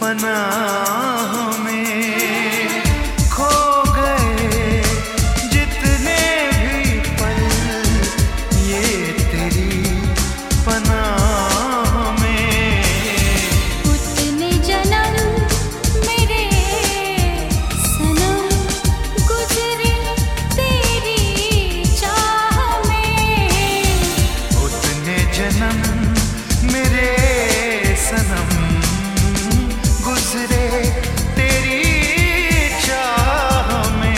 पनाहों में खो गए जितने भी पल ये तेरी पनाहों में। उतने जन्म मेरे सनम गुजरे तेरी चाह में। उतने जन्म मेरे सनम गुजरे तेरी चाह में।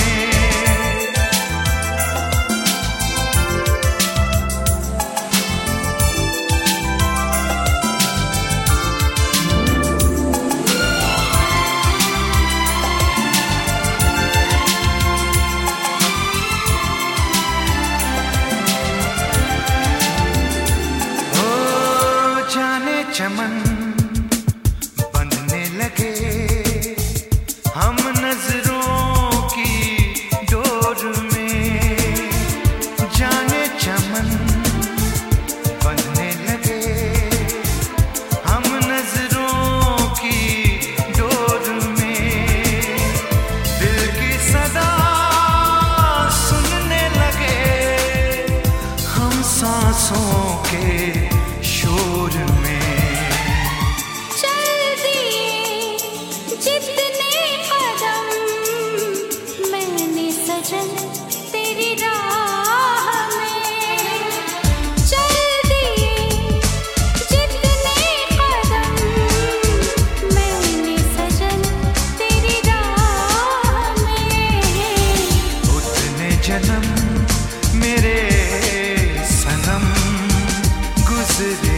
ओ जाने चमन बंधने लगे हम नजरों की डोर में। जाने चमन बंधने लगे हम नजरों की डोर में। दिल की सदा सुनने लगे हम सांसों के शोर में। चल दिए जितने कदम मैंने सजन तेरी राह में। चल दिए जितने कदम मैंने सजन तेरी राह में। उतने जन्म मेरे सनम गुजरे